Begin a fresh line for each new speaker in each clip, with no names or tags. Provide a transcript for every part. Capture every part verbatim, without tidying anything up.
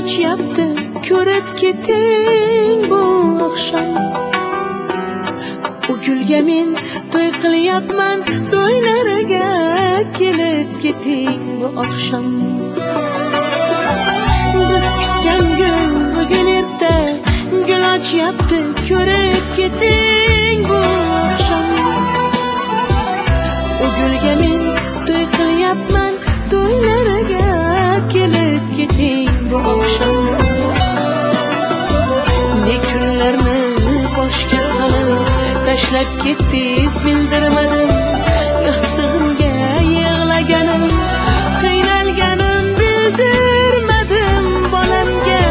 achyapti ko'rib keting bu oqshom. Bu gulga men to'y qilyapman, to'ylariga kelib keting bu oqshom. Biz kutgan gul bugun erta gul achyapti ko'rib keting bu oqshom. Bu gulga men to'y qilyapman, to'ylariga kelib keting bu oqshom. Ne kunlarni boshga solib tashlab ketdingiz bildirmadim. Yostig'imga yig'laganim, qiynalganim bildirmadim bolamga.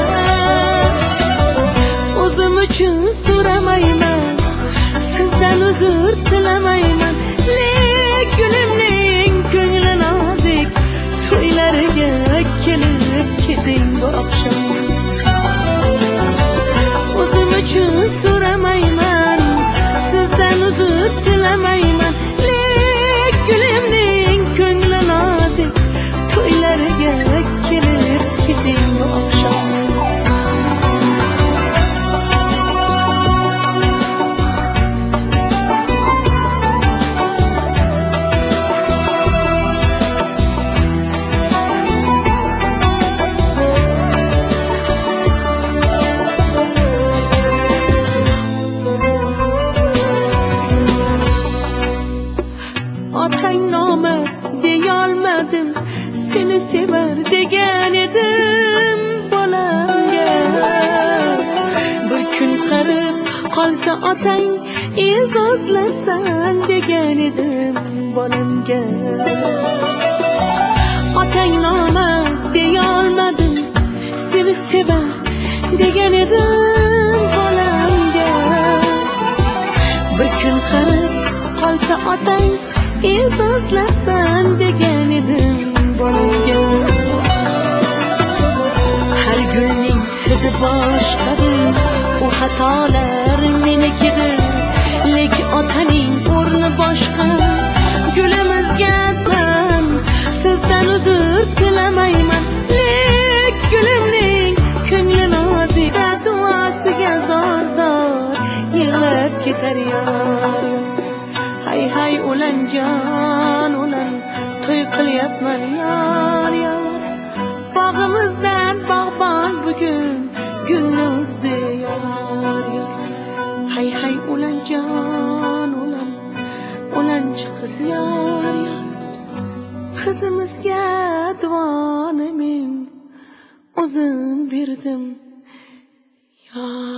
O'zim uchun so'ramayman, sizdan uzr tilamayman. Lek gulimning ko'ngli nozik, to'ylariga kelib keting bu oqshom. O'zim uchun so'ramayman, sizdan uzr tilamayman. Lek gulimning ko'ngli nozik, to'ylariga kelib keting bu oqshom. Otang nomi deyolmadim, seni sevar degan edim bolamga. Bir kun qarib qolsa otang, e'zozlarsan degan edim bolamga. Otang nomi deyolmadim, seni sevar degan edim bolamga. Bir kun qarib qolsa otang, e'zozlarsan degan edim bolamga. Har gulning hidi boshqadir, u xatolar menikidir. Lek otaning o'rni boshqa, gulimizga man sizdan uzr tilamayman. Lek gulimning ko'ngli nozik, duosiga zor zor yig'lab ketar yor. Hay hay ulanjon ulan, to'y qilyapman yor yor. Bog'imizdan bog'bon bugun gulni uzdi yor yor. Hay hay ulanjon ulan, ulanchi qiz yor yor. Qizimizga duoni men o'zim berdim yor.